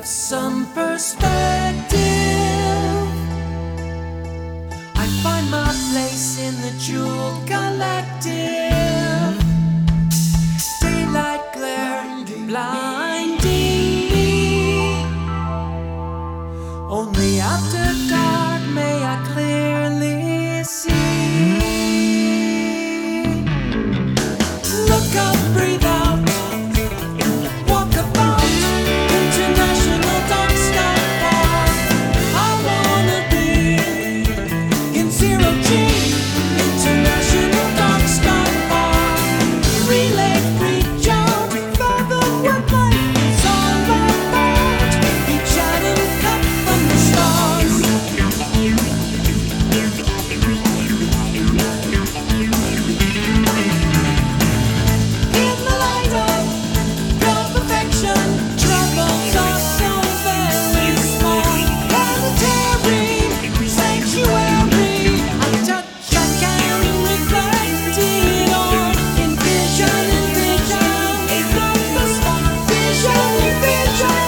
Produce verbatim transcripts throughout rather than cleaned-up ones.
of some perspective, I find my place in the jewel collective. Daylight glare blinding me, only after dark may I clearly see. Look up, breathe out, walk about International Dark Sky Park. I wanna be in zero G, International Dark Sky Park. Relay, free jump, fathom what life is all about. Each atom cut from the stars. In the light of your perfection, troubles are so very small. Planetary sanctuary, I touch, I can reflect it all. In vision, in vision, from the start. Vision, in vision,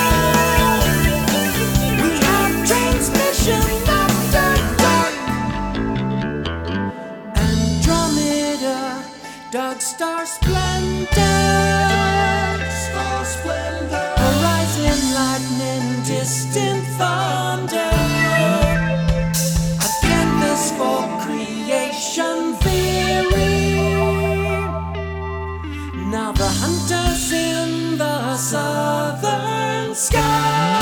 we have transmission after dark. Andromeda, dark star splendor, star splendor, horizon lightning, distant thunder, a canvas for creation theory. Now the hunters in the southern sky.